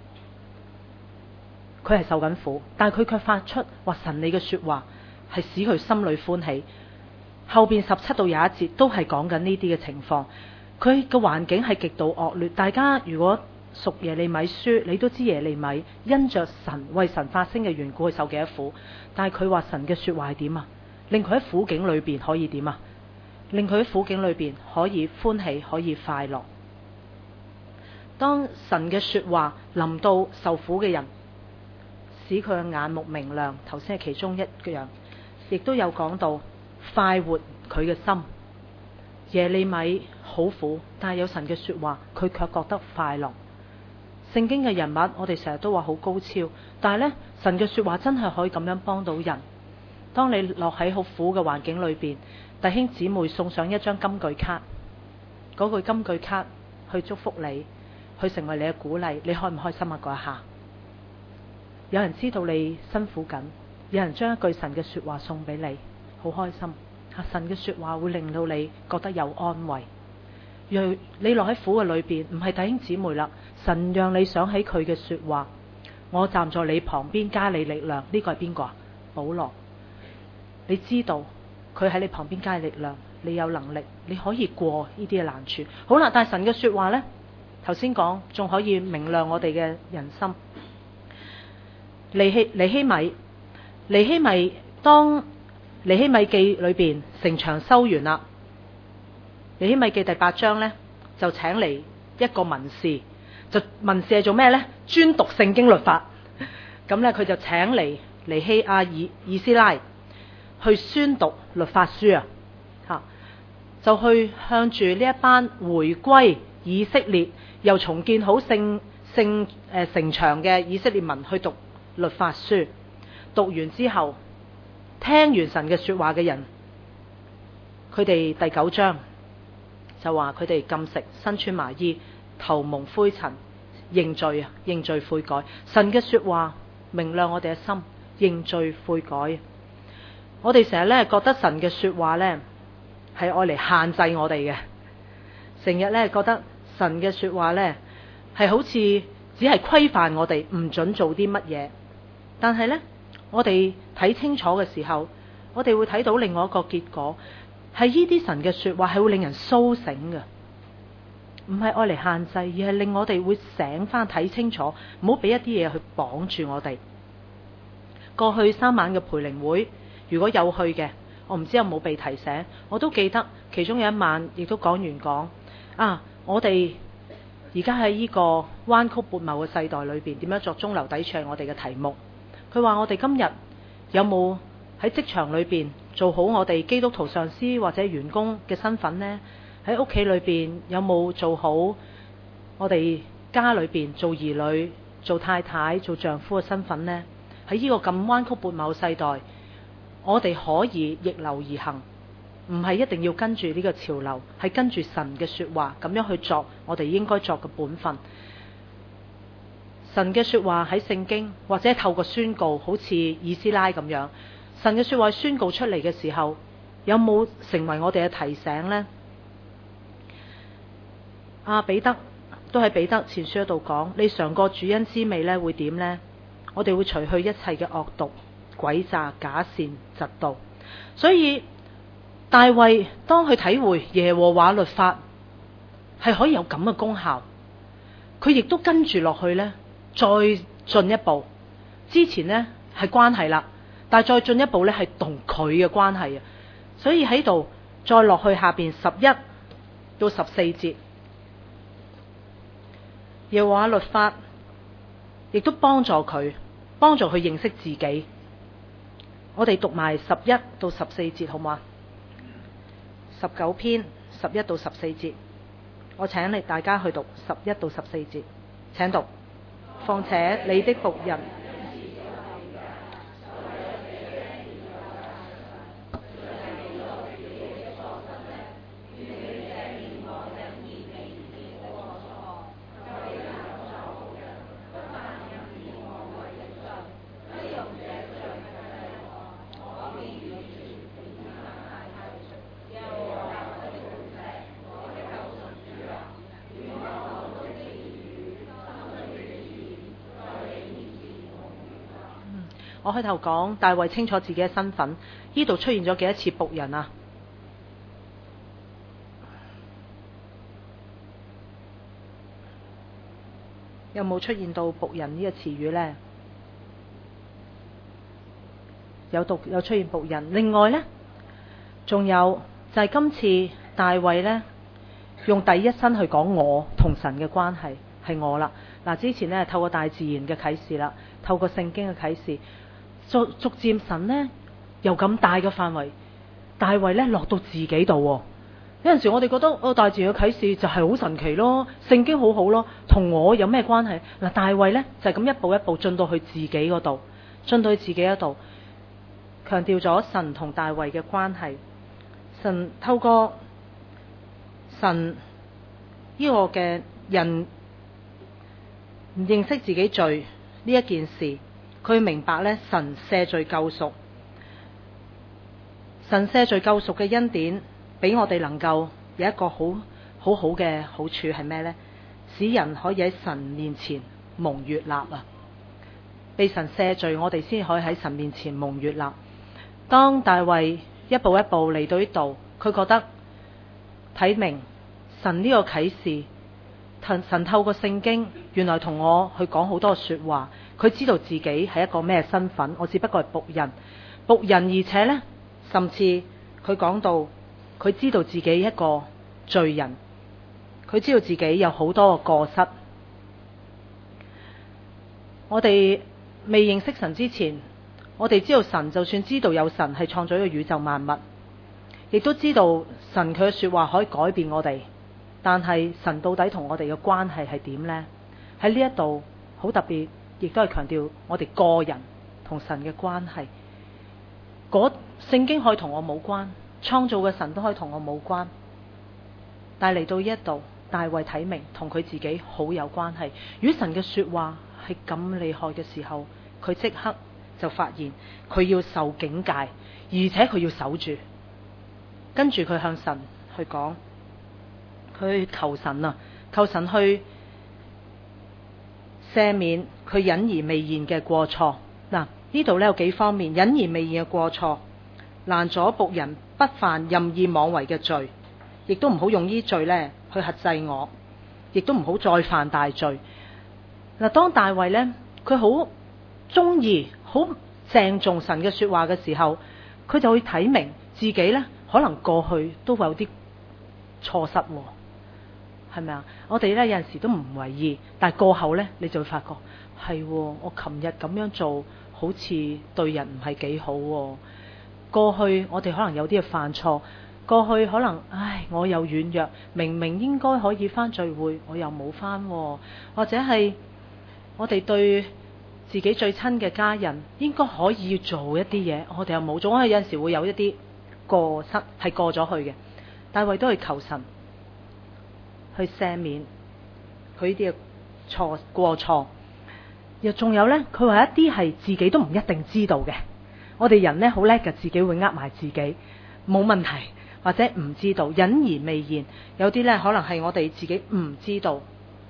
佢係受緊苦，但係佢卻發出話神你嘅說話係使佢心裏歡喜。後邊17到21節都係講緊呢啲嘅情況，佢嘅環境係極度惡劣。大家如果屬耶利米書，你都知耶利米因着神為神發聲嘅緣故，佢受幾多苦。但係佢話神嘅說話係點啊？令佢喺苦境裏邊可以點啊？令佢喺苦境裏邊可以歡喜，可以快樂。當神嘅說話臨到受苦嘅人，使佢嘅眼目明亮，頭先係其中一樣，亦都有講到快活佢嘅心。耶利米好苦，但係有神嘅說話，佢卻覺得快樂。聖經嘅人物，我哋成日都話好高超，但係呢，神嘅說話真係可以咁樣幫到人。當你落喺好苦嘅環境裏邊，弟兄姊妹送上一張金句卡，嗰句金句卡去祝福你，去成為你嘅鼓勵，你開唔開心啊？嗰一下，有人知道你辛苦緊，有人將一句神嘅說話送俾你，好開心。神嘅說話會令到你覺得有安慰。若你落喺苦嘅裏邊，唔係弟兄姊妹啦，神讓你想起佢嘅說話，我站在你旁邊加你力量。呢個係邊個啊？保羅。你知道佢喺你旁邊加你力量，你有能力，你可以過呢啲嘅難處。好啦，但係神嘅說話呢，頭先講仲可以明亮我哋嘅人心。尼希米當尼希米記裏邊城牆修完啦，尼希米記第8章呢，就請嚟一個文士，就文士係做咩呢？專讀聖經律法。咁呢，佢就請嚟尼希亞以斯拉去宣讀律法書啊，就去向住呢一班回歸以色列又重建好城牆嘅以色列民去讀律法書。讀完之後，聽完神嘅說話嘅人，佢哋第9章就話佢哋禁食，身穿麻衣，頭蒙灰塵，認罪悔改。神嘅說話明亮我哋嘅心，認罪悔改。我哋成日咧覺得神嘅說話咧係愛嚟限制我哋嘅，成日咧覺得神嘅說話咧係好似只係規範我哋唔准做啲乜嘢。但係咧，我哋睇清楚嘅時候，我哋會睇到另外一個結果，係呢啲神嘅說話係會令人蘇醒嘅，唔係愛嚟限制，而係令我哋會醒翻睇清楚，唔好俾一啲嘢去綁住我哋。過去3晚嘅培靈會，如果有去嘅，我唔知有冇被提醒，我都記得其中有一晚亦都講完講我哋而家喺呢個彎曲悖謬嘅世代裏邊，點樣作中流砥柱係我哋嘅題目。佢話我哋今日有冇喺職場裏邊做好我哋基督徒上司或者員工嘅身份呢？喺屋企裏邊有冇做好我哋家裏邊做兒女、做太太、做丈夫嘅身份呢？喺呢個咁彎曲悖謬世代，我哋可以逆流而行，唔係一定要跟住呢個潮流，係跟住神嘅說話咁樣去作我哋應該作嘅本分。神嘅說話喺聖經或者透過宣告，好似以斯拉咁樣，神嘅說話宣告出嚟嘅時候，有冇成為我哋嘅提醒呢？彼得都喺彼得前書嗰度講，你嘗過主恩滋味呢會點呢？我哋會除去一切嘅惡毒、詭詐、假善、嫉妒。所以大衛當佢體會耶和華律法係可以有咁嘅功效，佢亦都跟住落去呢，再進一步。之前呢係關係啦，但係再進一步呢係同佢嘅關係啊。所以喺度再落去下邊11到14節，耶和華律法亦都幫助佢認識自己。我哋讀埋11到14節好嗎？19篇11到14節，我請你大家去讀11到14節，請讀。況且你的僕人我開頭講大衛清楚自己嘅身份，呢度出現咗幾多次僕人啊？有冇出現到僕人呢個詞語呢？有出現僕人。另外呢，仲有就係今次大衛呢，用第一身去講我同神嘅關係係我啦。嗱，之前呢，透過大自然嘅啟示啦，透過聖經嘅啟示，逐漸神呢，由咁大嘅範圍，大衛呢落到自己度。有陣時我哋覺得大自然嘅啟示就係好神奇咯，聖經好好咯，同我有咩關係？嗱，大衛呢，就係咁一步一步進到去自己嗰度，進到去自己嗰度，強調咗神同大衛嘅關係。神透過神呢個嘅人唔認識自己罪呢一件事，佢明白呢，神赦罪救贖，神赦罪救贖嘅恩典俾我哋能夠有一個好嘅好處係咩呢？使人可以喺神面前蒙悅納啊！被神赦罪，我哋先可以喺神面前蒙悅納。當大衛一步一步嚟到呢度，佢覺得睇明神呢個啟示，神透過聖經原來同我去講好多說話，佢知道自己係一個咩身份，我只不過係僕人，而且呢，甚至佢講到佢知道自己一個罪人，佢知道自己有好多個過失。我哋未認識神之前，我哋知道神，就算知道有神係創造一個宇宙萬物，亦都知道神佢嘅說話可以改變我哋，但係神到底同我哋嘅關係係點呢？喺呢一度好特別，亦都係強調我哋個人同神嘅關係。聖經可以同我冇關，創造嘅神都可以同我冇關，但係嚟到呢一度，大衛睇明同佢自己好有關係。如果神嘅說話係咁厲害嘅時候，佢即刻就發現佢要受警戒，而且佢要守住。跟住佢向神去講，佢求神啊，求神去赦免佢隱而未現嘅過錯。嗱，呢度呢有幾方面，隱而未現嘅過錯，攔阻僕人不犯任意妄為嘅罪，亦都唔好用呢罪呢去轄制我，亦都唔好再犯大罪。嗱，當大衛呢，佢好中意、好鄭重神嘅說話嘅時候，佢就會睇明自己呢，可能過去都會有啲錯失，係咪啊？我哋呢，有陣時都唔為意，但係過後呢，你就會發覺係，我琴日咁樣做好似對人唔係幾好。過去我哋可能有啲嘅犯錯，過去可能我有軟弱，明明應該可以返聚會，我又冇返，或者係我哋對自己最親嘅家人應該可以做一啲嘢，我哋又冇做。我有陣時會有一啲過失係過咗去嘅，大衛都去求神去赦免佢呢啲嘅過錯。又仲有呢，佢話一啲係自己都唔一定知道嘅。我哋人呢，好叻嘅，自己會呃埋自己，冇問題，或者唔知道，隱而未現。有啲呢，可能係我哋自己唔知道，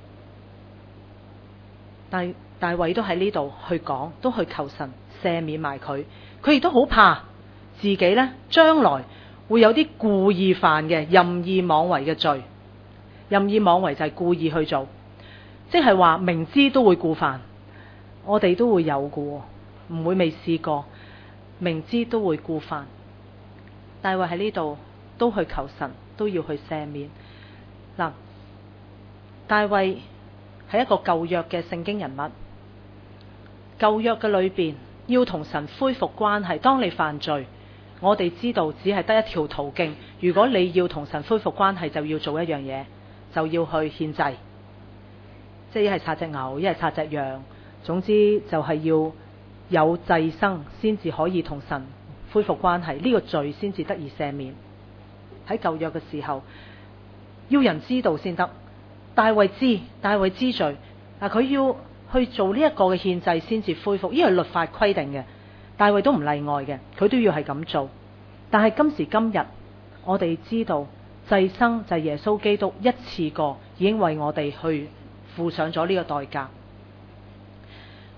但大衛都喺呢度去講，都去求神赦免埋佢。佢亦都好怕自己呢，將來會有啲故意犯嘅任意妄為嘅罪。任意妄為就係故意去做，即係話明知都會故犯。我哋都會有嘅，唔會未試過。明知都會故犯，大衛喺呢度都去求神，都要去赦免。嗱，大衛係一個舊約嘅聖經人物，舊約嘅裏邊要同神恢復關係。當你犯罪，我哋知道只係得一條途徑。如果你要同神恢復關係，就要做一樣嘢，就要去獻祭，即係一係殺隻牛，一係殺隻羊，總之就係要有祭牲先至可以同神恢復關係，呢個罪先至得以赦免。喺舊約嘅時候，要人知道先得。大衛知罪，佢要去做呢一個嘅獻祭先至恢復，呢個係律法規定嘅。大衛都唔例外嘅，佢都要係咁做。但係今時今日，我哋知道祭牲就係耶穌基督一次過已經為我哋去付上咗呢個代價。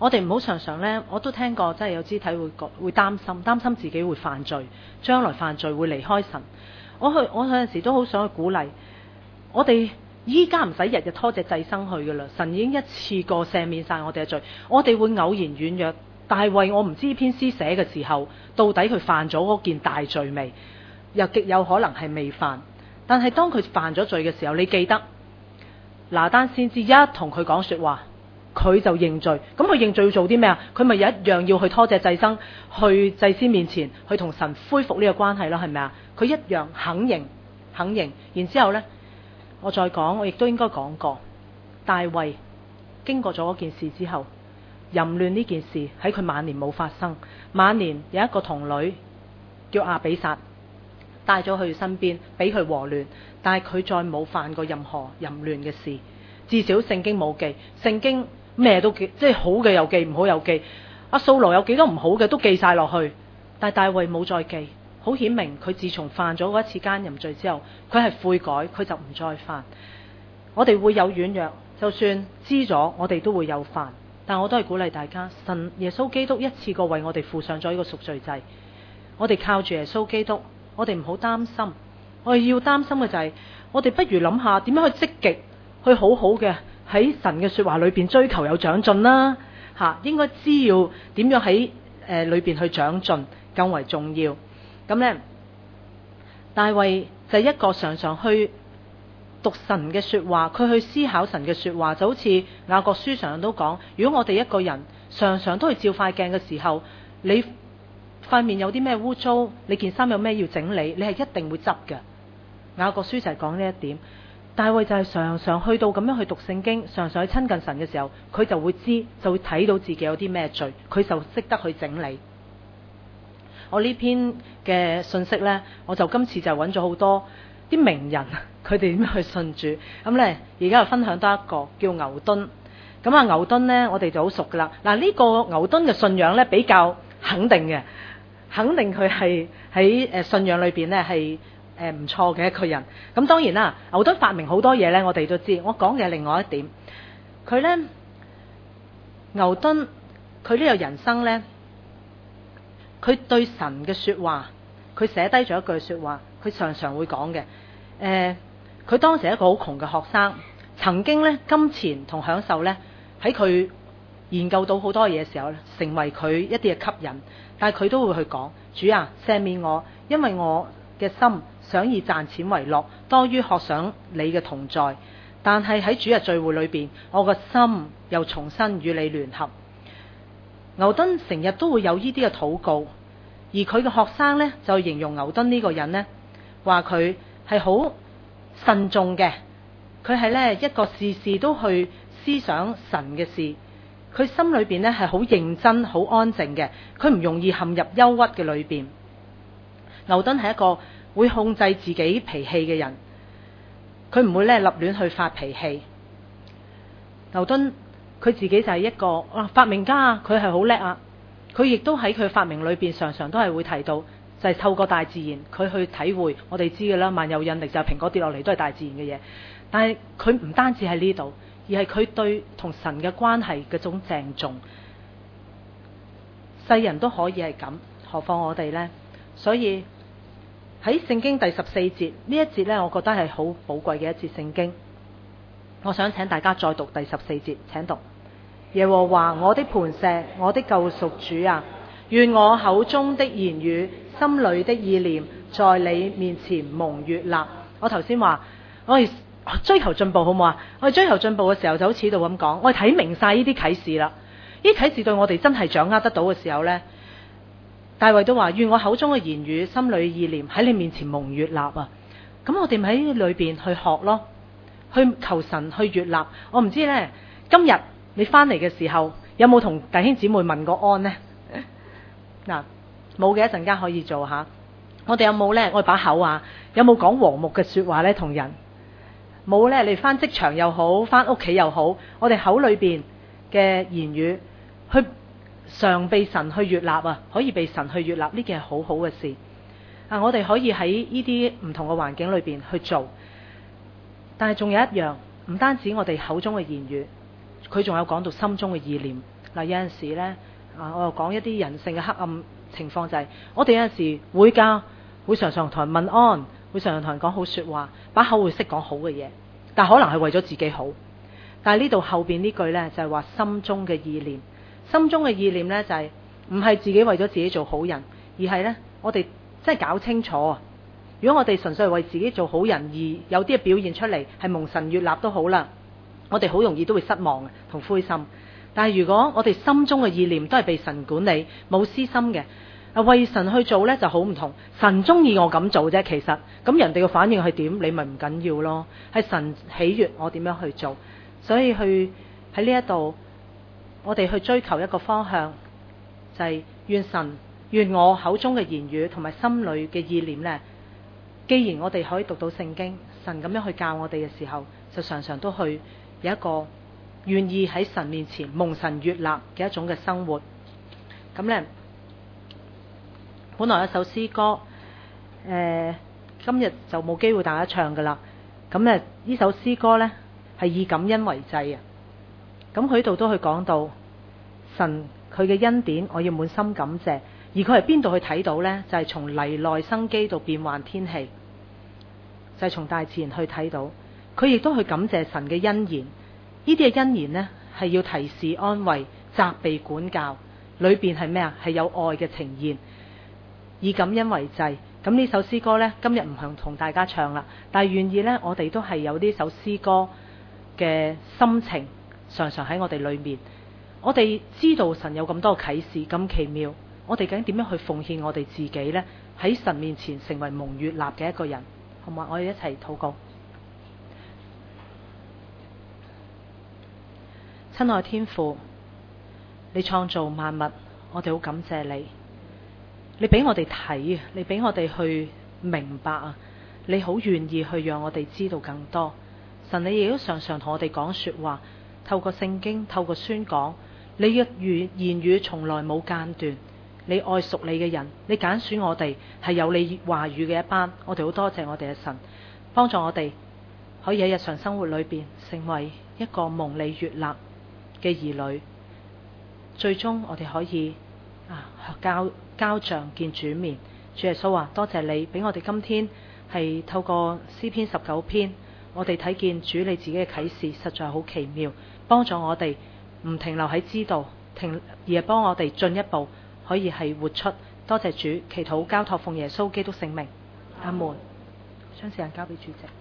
我哋唔好常常呢，我都聽過，真係有肢體會擔心自己會犯罪，將來犯罪會離開神。我有陣時都好想去鼓勵我哋，依家唔使日日拖隻祭牲去噶啦，神已經一次過赦免晒我哋嘅罪。我哋會偶然軟弱，大衛我唔知呢篇詩寫嘅時候，到底佢犯咗嗰件大罪未？又極有可能係未犯。但係當佢犯咗罪嘅時候，你記得拿單先知一同佢講說話，佢就認罪。咁佢認罪要做啲咩啊？佢咪一樣要去拖隻祭牲去祭司面前，去同神恢復呢個關係咯，係咪啊？佢一樣肯認。然之後呢，我再講，我亦都應該講過，大衛經過咗嗰件事之後，淫亂呢件事喺佢晚年冇發生。晚年有一個童女叫亞比煞，帶咗去身邊俾佢和亂，但係佢再冇犯過任何淫亂嘅事。至少聖經冇記，聖經咩都記，即係好嘅又記，唔好又記。阿掃羅有幾多唔好嘅都記晒落去，但係大衛冇再記。好顯明佢自從犯咗嗰一次奸淫罪之後，佢係悔改，佢就唔再犯。我哋會有軟弱，就算知咗，我哋都會有犯。但我都係鼓勵大家，神耶穌基督一次過為我哋付上咗呢個贖罪祭，我哋靠住耶穌基督，我哋唔好擔心。我哋要擔心嘅就係，我哋不如諗下點樣去積極去好好嘅喺神嘅說話裏邊追求有長進啦。應該知要點樣喺裏邊去長進更為重要。咁呢，大衛就係一個常常去讀神嘅說話，佢去思考神嘅說話，就好似雅各書常常都講，如果我哋一個人常常都去照塊鏡嘅時候，你塊面有啲咩污糟，你件衫有咩要整理，你係一定會執嘅。雅各書就係講呢一點。大衛就係常常去到咁樣去讀聖經，常常去親近神嘅時候，佢就會知，就會睇到自己有啲咩罪，佢就識得去整理。我呢篇嘅信息呢，我就今次就揾咗好多啲名人，佢哋點樣去信主。咁呢，而家又分享多一個叫牛頓。咁啊，牛頓呢，我哋就好熟噶啦。嗱，呢個牛頓嘅信仰呢，比較肯定嘅，肯定佢係喺信仰裏邊呢係唔錯嘅一個人。咁當然啦，牛頓發明好多嘢呢，我哋都知。我講嘅係另外一點，佢呢，牛頓佢呢個人生呢，佢對神嘅說話，佢寫低咗一句說話，佢常常會講嘅。佢當時係一個好窮嘅學生，曾經呢，金錢同享受呢，喺佢研究到好多嘢嘅時候呢，成為佢一啲嘅吸引。但係佢都會去講，主啊，赦免我，因為我嘅心想以賺錢為樂，多於學想你嘅同在。但係喺主日聚會裏邊，我個心又重新與你聯合。牛頓成日都會有呢啲嘅禱告，而佢嘅學生呢，就形容牛頓呢個人呢，話佢係好慎重嘅，佢係呢一個事事都去思想神嘅事，佢心裏邊呢係好認真、好安靜嘅，佢唔容易陷入憂鬱嘅裏邊。牛頓係一個會控制自己脾氣嘅人，佢唔會呢立亂去發脾氣。牛頓佢自己就係一個發明家啊，佢係好叻啊！佢亦都喺佢發明裏邊常常都係會提到，就係透過大自然佢去體會。我哋知嘅啦，萬有引力就係蘋果跌落嚟都係大自然嘅嘢。但係佢唔單止喺呢度，而係佢對同神嘅關係嗰種鄭重。世人都可以係咁，何況我哋呢？所以喺聖經第14節呢一節呢，我覺得係好寶貴嘅一節聖經。我想請大家再讀第14節，請讀。耶和華我的磐石，我的救贖主啊，願我口中的言語，心裏的意念，在你面前蒙悅納。我頭先話我哋追求進步好唔好啊？我哋追求進步嘅時候就好似度咁講，我哋睇明晒呢啲啟示啦。呢啲啟示對我哋真係掌握得到嘅時候呢，大衛都話願我口中嘅言語，心裏意念喺你面前蒙悅納啊。咁我哋咪喺裏邊去學咯，去求神去悅納。我唔知呢，今日你翻嚟嘅時候有冇同弟兄姊妹問過安呢？嗱，冇嘅，一陣間可以做下。我哋有冇呢？我哋把口啊，有冇講和睦嘅說話呢？同人冇呢？你翻職場又好，翻屋企又好，我哋口裏邊嘅言語去常被神去悅納啊，可以被神去悅納，呢件係好好嘅事啊！我哋可以喺呢啲唔同嘅環境裏邊去做，但係仲有一樣，唔單止我哋口中嘅言語。佢仲有講到心中嘅意念， 嗱，有陣時呢，我又講一啲人性嘅黑暗情況，就係我哋有陣時會常常同人問安，會常常同人講好說話，把口會識講好嘅嘢，但可能係為咗自己好。但係呢度後邊呢句呢，就係話心中嘅意念，心中嘅意念呢，就係唔係自己為咗自己做好人，而係呢，我哋真係搞清楚啊！如果我哋純粹係為自己做好人，而有啲表現出嚟係蒙神悅納都好啦，我哋好容易都會失望同灰心。但係如果我哋心中嘅意念都係被神管理，冇私心嘅，為神去做呢就好唔同。神中意我咁做啫，其實咁人哋嘅反應係點，你咪唔緊要咯。係神喜悅我點樣去做，所以喺呢一度，我哋去追求一個方向，就係願我口中嘅言語同埋心裏嘅意念呢。既然我哋可以讀到聖經，神咁樣去教我哋嘅時候，就常常都去有一個願意喺神面前蒙神悅納嘅一種嘅生活。咁呢，本來有一首詩歌，今日就冇機會大家唱噶啦。咁呢首詩歌呢，係以感恩為祭啊。咁佢呢度都去講到神佢嘅恩典，我要滿心感謝。而佢係邊度去睇到呢？就係從泥內生機到變幻天氣，就係從大自然去睇到。佢亦都去感謝神嘅恩言。呢啲嘅恩言呢，係要提示安慰、責備管教，裏邊係咩啊？係有愛嘅呈現，以感恩為祭。咁呢首詩歌呢，今日唔向同大家唱啦，但係願意呢，我哋都係有呢首詩歌嘅心情，常常喺我哋裏面。我哋知道神有咁多啟示，咁奇妙。我哋究竟點樣去奉獻我哋自己呢？喺神面前成為蒙悅納嘅一個人，好嘛？我哋一齊禱告。親愛天父，你創造萬物，我哋好感謝你。你俾我哋睇啊，你俾我哋去明白啊，你好願意去讓我哋知道更多。神，你亦都常常同我哋講說話，透過聖經，透過宣講，你嘅言語從來冇間斷。你愛屬你嘅人，你揀選我哋係有你話語嘅一班，我哋好多謝我哋嘅神，幫助我哋可以喺日常生活裏邊成為一個蒙你悅納嘅兒女，最終我哋可以交賬見主面。主耶穌啊，多謝你俾我哋今天係透過詩篇19篇，我哋睇見主你自己嘅啟示實在好奇妙，幫助我哋唔停留喺知道，而係幫我哋進一步可以係活出。多謝主，祈禱交託奉耶穌基督聖名，阿門。將時間交俾主席。